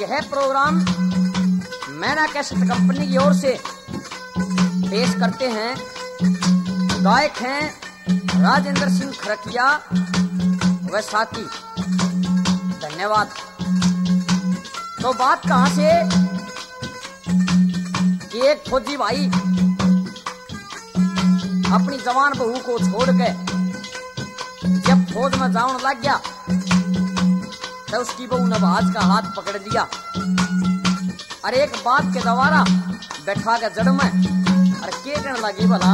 यह प्रोग्राम मैना cassette company की ओर से पेश करते हैं। गायक हैं राजेंद्र सिंह खरकिया व साथी। धन्यवाद। तो बात कहां से कि एक फौजी भाई अपनी जवान बहू को छोड़ के जब फौज में जाने लग गया तो उसकी बहू नवाज का हाथ पकड़ लिया और एक बात के द्वारा बैठा के जड़ में और के कहने लगी भला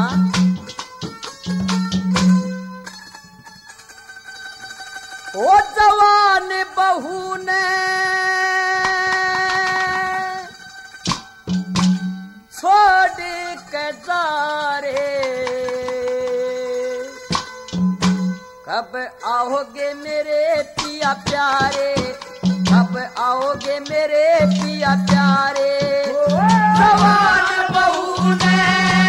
ओ जवान बहू ने छोड़ के जा रे, कब आओगे मेरे पिया प्यारे, कब आओगे मेरे पिया प्यारे। जवान बहू ने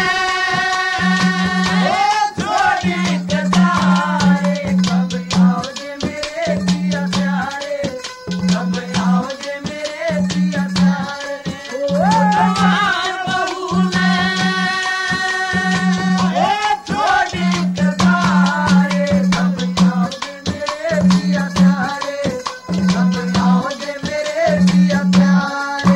छोड़ के जा रे, कब आओगे मेरे पिया प्यारे, कब आओगे मेरे पिया प्यारे। जवान बहू ने छोड़ के जा रे, कब आओगे मेरे पिया प्यारे, कब आओगे मेरे पिया प्यारे।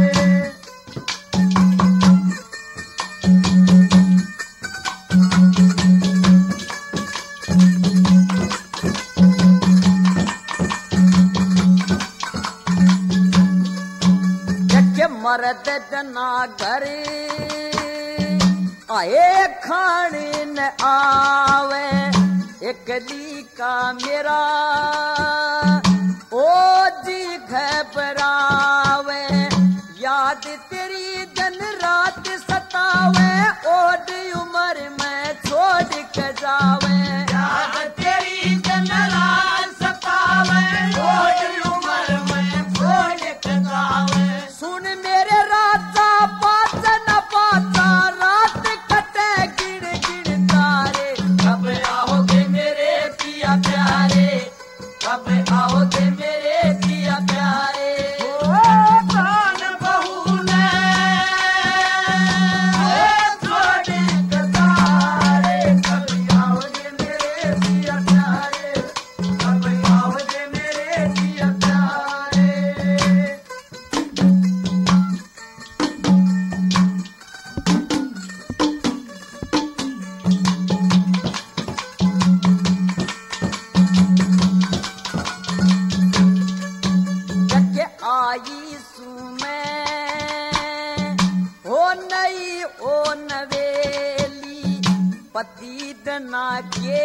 मरद जना घर आए खाने न आवे, एक दी का मेरा ओ जी घबरावे, याद तेरी दिन रात सतावे, ओड उम्र में छोड़ के जावे, याद तेरी दिन रात सतावे, ओड उम्र में छोड़ के जावे। सुन मेरे राजा बात न बाता, रात कटे गिन गिन तारे, कब आओगे मेरे पिया प्यारे, कब आओगे मेरे पिया प्यारे। जवान बहू ने छोड़ के जा रे, कब आओगे मेरे पिया प्यारे, कब आओगे मेरे पिया प्यारे। आई सुमें हो नई ओ नवेली, पति दना के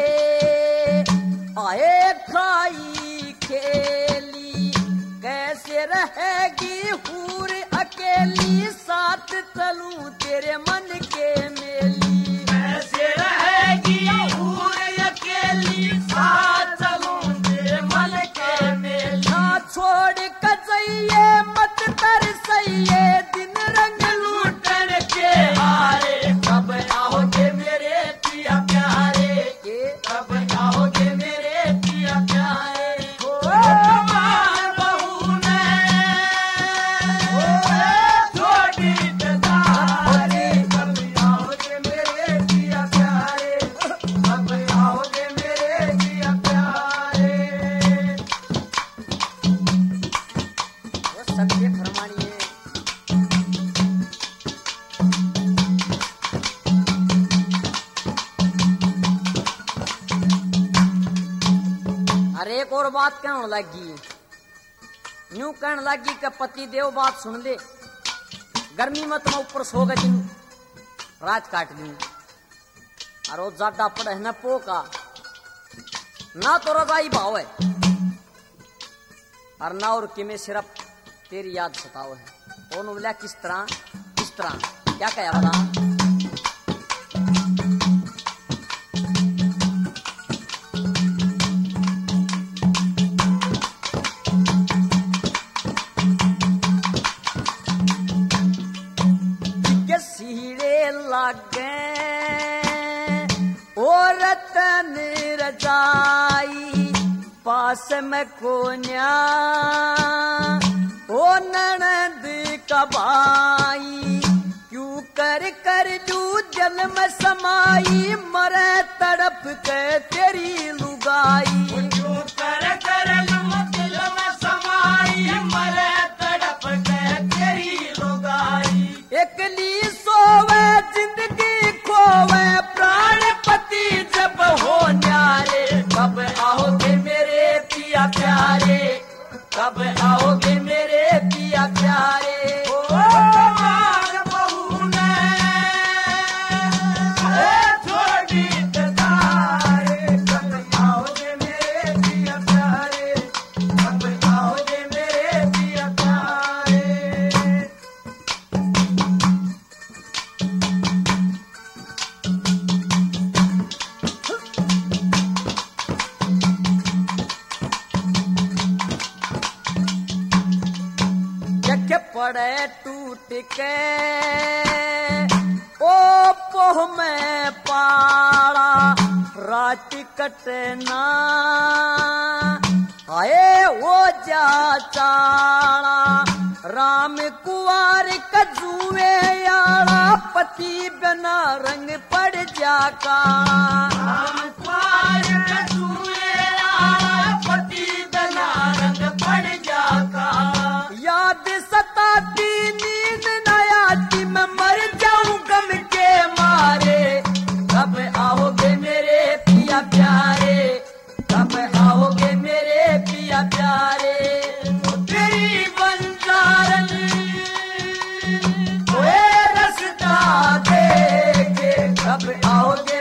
आए खाई खेली, कैसे रहेगी हूर अकेली, साथ चलूं तेरे मन के मेली, कैसे रहेगी हूर अकेली, साथ चलूं तेरे मन के मेली। ना छोड़ कजइए मत तरसइए, दिन रंग लूटन के आए, कब आओगे मेरे पिया प्यारे, कब आओगे मेरे पिया प्यारे। जवान बहू ने छोड़ के जा रे, कब आओगे मेरे पिया प्यारे, कब आओगे मेरे पिया प्यारे। सत्य फरमानिए। अरे एक और बात कहने लगी, यूं कहने लगी कि पति देव बात सुन ले, गर्मी में तुम ऊपर सो गए दिन रात काट ली, और वो ज्यादा पड़े न पोका ना तो रजाई भाव है और ना और किमें सिर्फ तेरी याद सताओ है। वो बोला किस तरह क्या कहा बता। सीढ़े लागे ओ रतन रजाई, पास में कोन्या ओ भाई क्यों कर कर लू जल में समाई मरे तड़प के तेरी लुगाई क्यों कर लू दिल में समाई मरे तड़प के तेरी लुगाई एकली सोवे जिंदगी खोवे प्राणपति जब हो न्यारे कब आओगे मेरे पिया प्यारे कब आओगे मेरे पिया प्यारे पड़े टूट के ओ पोह में पाड़ा रात कटना आए वो जा चाड़ा राम कुआर कजुए यारा पति बिना रंग पड़ जा का राम कुआर कजुए यारा पति बिना रंग पड़ जा का याद सताती नींद न आती मैं मर जाऊं गम के मारे कब आओगे मेरे पिया प्यारे कब आओगे मेरे पिया प्यारे तेरी बंजारन ओए रसता देखे कब आओगे